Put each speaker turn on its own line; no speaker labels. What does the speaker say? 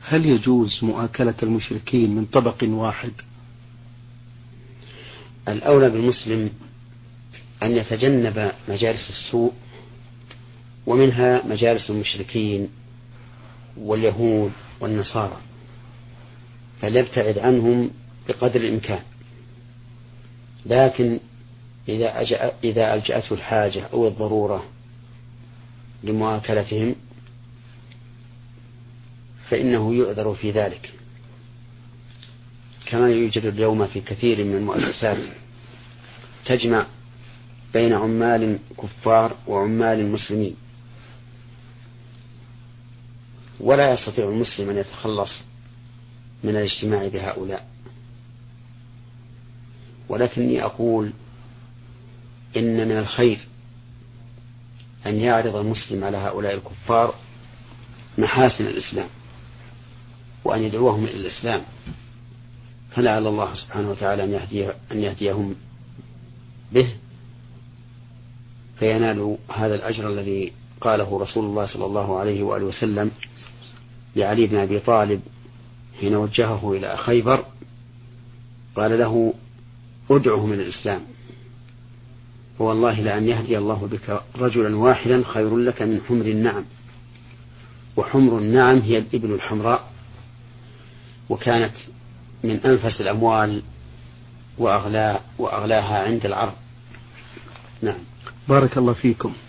هل يجوز مؤاكلة المشركين من طبق واحد؟
الأولى بالمسلم أن يتجنب مجالس السوء، ومنها مجالس المشركين واليهود والنصارى، فليبتعد عنهم بقدر الإمكان. لكن إذا ألجأته الحاجة أو الضرورة لمؤاكلتهم فإنه يؤذر في ذلك، كما يوجد اليوم في كثير من المؤسسات تجمع بين عمال كفار وعمال مسلمين، ولا يستطيع المسلم أن يتخلص من الاجتماع بهؤلاء. ولكني أقول إن من الخير أن يعرض المسلم على هؤلاء الكفار محاسن الإسلام، وأن يدعوهم إلى الإسلام، فلعل الله سبحانه وتعالى أن يهديهم به فينالوا هذا الأجر الذي قاله رسول الله صلى الله عليه وآله وسلم لعلي بن أبي طالب حين وجهه إلى خيبر، قال له: ادعهم إلى الإسلام، والله لأن يهدي الله بك رجلا واحدا خير لك من حمر النعم. وحمر النعم هي الإبل الحمراء، وكانت من أنفس الأموال وأغلاها عند العرب. نعم.
بارك الله فيكم.